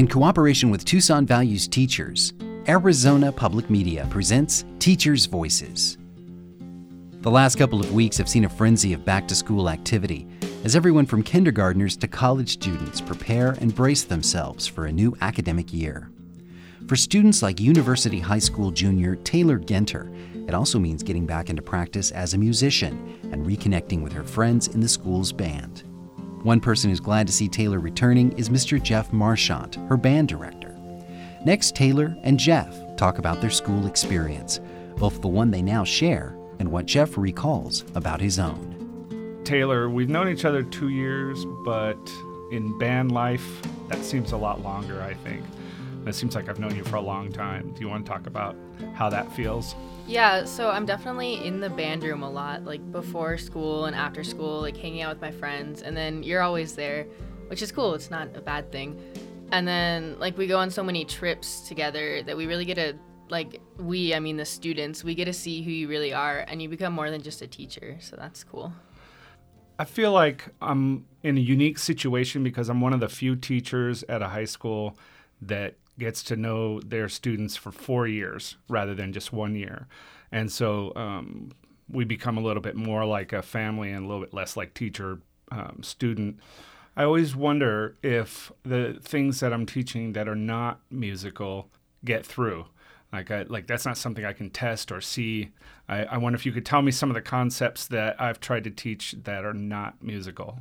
In cooperation with Tucson Values Teachers, Arizona Public Media presents Teachers' Voices. The last couple of weeks have seen a frenzy of back-to-school activity as everyone from kindergartners to college students prepare and brace themselves for a new academic year. For students like University High School junior Taylor Genter, it also means getting back into practice as a musician and reconnecting with her friends in the school's band. One person who's glad to see Taylor returning is Mr. Jeff Marchant, her band director. Next, Taylor and Jeff talk about their school experience, both the one they now share and what Jeff recalls about his own. Taylor, we've known each other 2 years, but in band life, that seems a lot longer, I think. It seems like I've known you for a long time. Do you want to talk about how that feels? Yeah, so I'm definitely in the band room a lot, like before school and after school, like hanging out with my friends, and then you're always there, which is cool. It's not a bad thing. And then like we go on so many trips together that we really get to, the students, we get to see who you really are, and you become more than just a teacher, so that's cool. I feel like I'm in a unique situation because I'm one of the few teachers at a high school that gets to know their students for 4 years rather than just 1 year. And so we become a little bit more like a family and a little bit less like teacher-student. I always wonder if the things that I'm teaching that are not musical get through. Like that's not something I can test or see. I wonder if you could tell me some of the concepts that I've tried to teach that are not musical.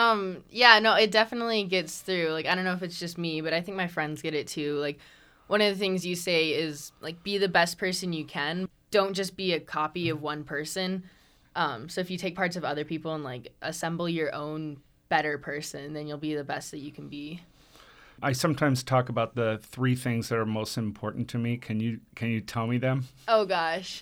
It definitely gets through. Like, I don't know if it's just me, but I think my friends get it too. Like, one of the things you say is, like, be the best person you can. Don't just be a copy of one person. So if you take parts of other people and, like, assemble your own better person, then you'll be the best that you can be. I sometimes talk about the 3 things that are most important to me. Can you tell me them? Oh, gosh.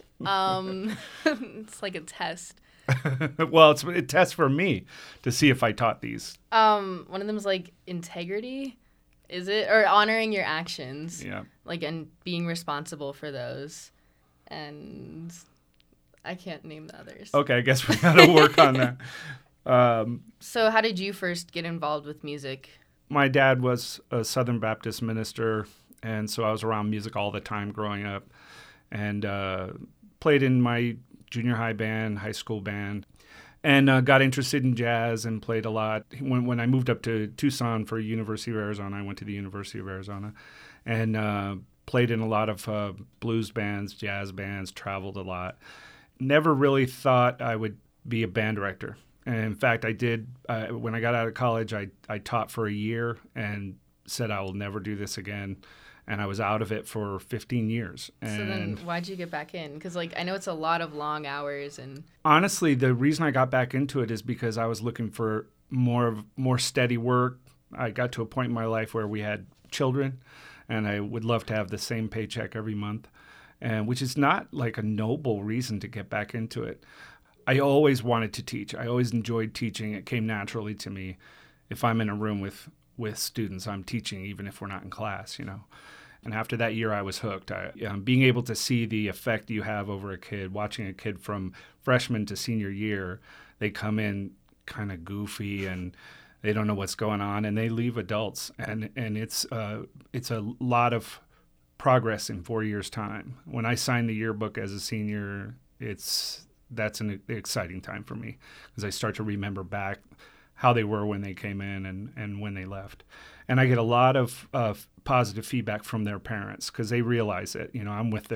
It's like a test. Well, it's a test for me to see if I taught these. One of them is like integrity, is it? Or honoring your actions. Yeah. Like, and being responsible for those. And I can't name the others. Okay, I guess we got to work on that. So how did you first get involved with music? My dad was a Southern Baptist minister, and so I was around music all the time growing up, and played in my junior high band, high school band, and got interested in jazz and played a lot. When I moved up to Tucson for University of Arizona, I went to the University of Arizona and played in a lot of blues bands, jazz bands, traveled a lot. Never really thought I would be a band director. And in fact, I did. When I got out of college, I taught for a year and said I will never do this again. And I was out of it for 15 years. And so then why'd you get back in? Because, I know it's a lot of long hours. And honestly, the reason I got back into it is because I was looking for more steady work. I got to a point in my life where we had children, and I would love to have the same paycheck every month, and which is not like a noble reason to get back into it. I always wanted to teach. I always enjoyed teaching. It came naturally to me. If I'm in a room with students, I'm teaching, even if we're not in class, And after that year, I was hooked. Being able to see the effect you have over a kid, watching a kid from freshman to senior year, they come in kind of goofy and they don't know what's going on, and they leave adults. And it's a lot of progress in 4 years' time. When I signed the yearbook as a senior, that's an exciting time for me because I start to remember back how they were when they came in and when they left. And I get a lot of positive feedback from their parents because they realize that, I'm with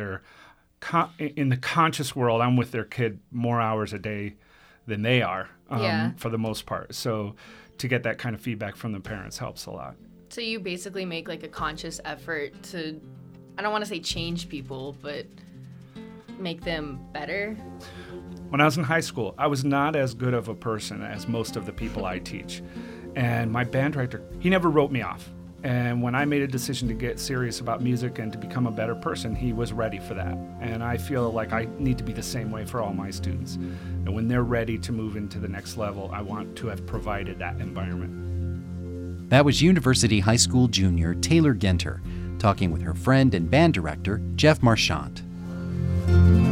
in the conscious world, I'm with their kid more hours a day than they are for the most part. So to get that kind of feedback from the parents helps a lot. So you basically make like a conscious effort to, I don't want to say change people, but make them better? When I was in high school, I was not as good of a person as most of the people I teach. And my band director, he never wrote me off. And when I made a decision to get serious about music and to become a better person, he was ready for that. And I feel like I need to be the same way for all my students. And when they're ready to move into the next level, I want to have provided that environment. That was University High School junior Taylor Genter talking with her friend and band director, Jeff Marchant.